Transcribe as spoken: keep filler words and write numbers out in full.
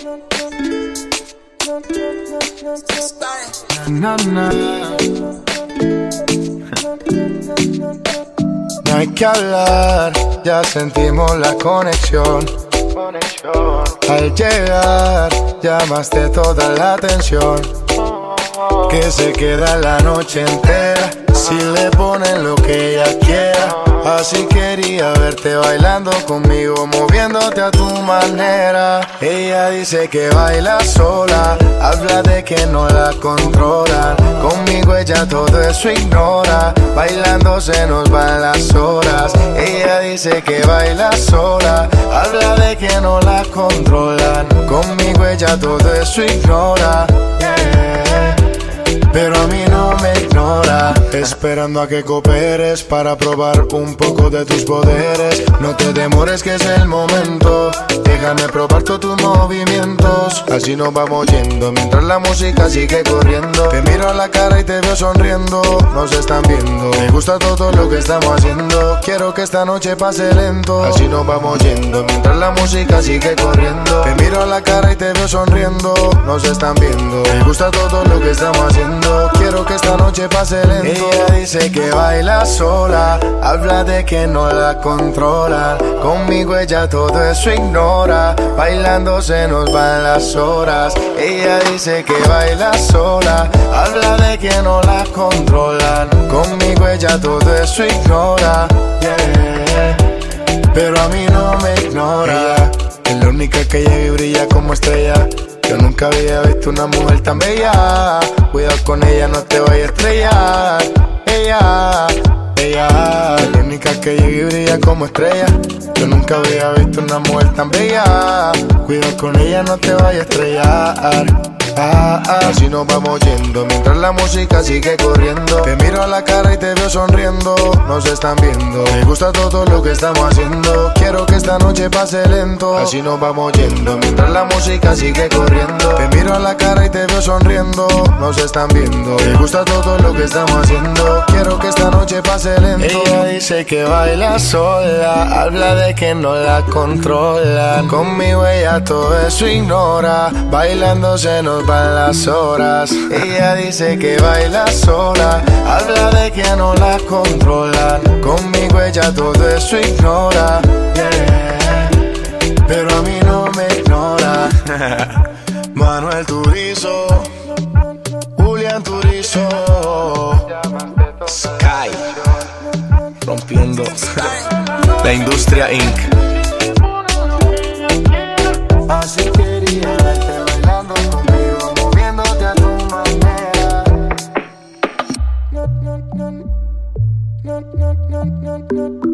Na, na. No hay que hablar, ya sentimos la conexión. Al llegar, llamaste toda la atención. Que se queda la noche entera si le ponen lo que ella quiera. Así quería verte bailando conmigo, moviéndote a tu manera. Ella dice que baila sola, habla de que no la controlan. Conmigo ella todo eso ignora, bailando se nos van las horas. Ella dice que baila sola, habla de que no la controlan. Conmigo ella todo eso ignora, yeah. Pero a mí no me ignora, esperando a que cooperes para probar un poco de tus poderes. No te demores que es el momento, déjame probar todos tus movimientos. Así nos vamos yendo mientras la música sigue corriendo. Te miro a la cara y te veo sonriendo, nos están viendo. Me gusta todo lo que estamos haciendo, quiero que esta noche pase lento. Así nos vamos yendo mientras la música sigue corriendo. Te miro a la cara y te veo sonriendo, nos están viendo. Me gusta todo lo que estamos haciendo, quiero que esta noche pase lento. Ella dice que baila sola, habla de que no la controlan. Conmigo ella todo eso ignora, bailando se nos van las horas. Ella dice que baila sola, habla de que no la controlan. Conmigo ella todo eso ignora, yeah. Pero a mí no me ignora. Ella es la única que llega y brilla como estrella. Yo nunca había visto una mujer tan bella. Cuidado con ella, no te vayas a estrellar. Ella, ella es la única que llega y brilla como estrella. Yo nunca había visto una mujer tan bella. Cuidado con ella, no te vayas a estrellar. Ah, ah, así nos vamos yendo mientras la música sigue corriendo. Te miro a la cara y te veo sonriendo, nos están viendo. Me gusta todo lo que estamos haciendo, quiero que esta noche pase lento. Así nos vamos yendo mientras la música sigue corriendo. Te miro a la cara y te veo sonriendo, nos están viendo. Me gusta todo lo que estamos haciendo, quiero que esta noche pase lento. Ella dice que baila sola, habla de que no la controlan. Conmigo ella todo eso ignora, bailando se nos van las horas. Ella dice que baila sola, habla de que no la controlan. Conmigo ella todo eso ignora, yeah. Pero a mí no me ignora. Manuel Turizo, Julián Turizo, Sky, rompiendo la industria incorporated. Así quería verte bailando conmigo, moviéndote a tu manera. No, no, no, no, no, no, no, no.